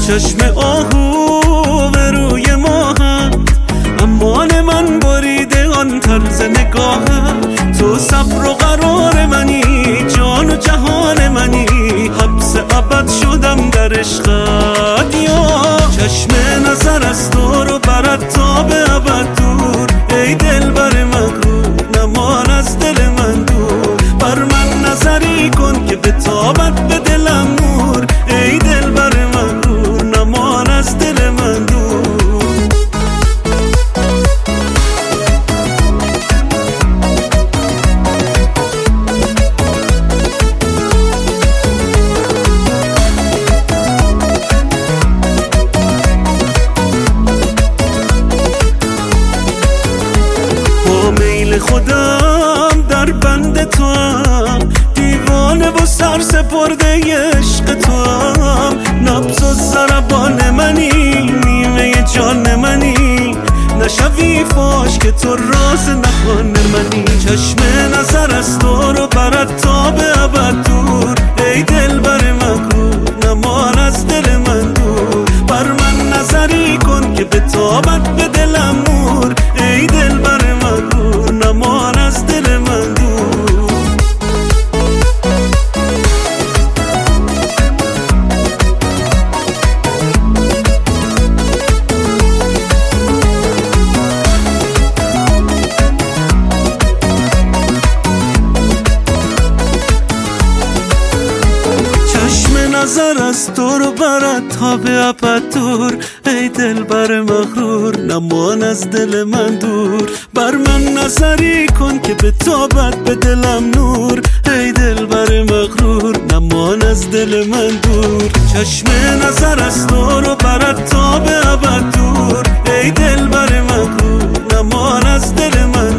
چشم آهو به روی ماهت، امان من بریده آن طرز نگاهت. تو صبر و قرار منی، جان و جهان منی، حبس ابد شدم در عشقت. یا چشم نظر از تو رو برد تا به ابد دور، ای دلبر مغرور نمان از دل من دور. بر من نظری کن که به تابت به دلم نور، ای دلبر مغرور نمان از دل من دور. خودم در بند تو هم، دیوانه و سر سپرده عشق تو هم. نبض و ضربان منی، نیمه جان منی، نشوی فاش که تو راز نهان منی. چشم نظر از تو رو برد تا به ابد دور، ای دلبر مغرور نمان از دل من دور. بر من نظری کن که به تابت به دلم نور، ای دلبر مغرور نمان از دل من دور. چشم نظر از تو رو برد تا به ابد دور، ای دلبر مغرور نمان از دل من دور. بر من نظری کن که به تابت به دلم نور، ای دلبر مغرور نمان از دل من دور. چشم نظر از تو رو برد تا به ابد دور، ای دلبر مغرور نمان از دل من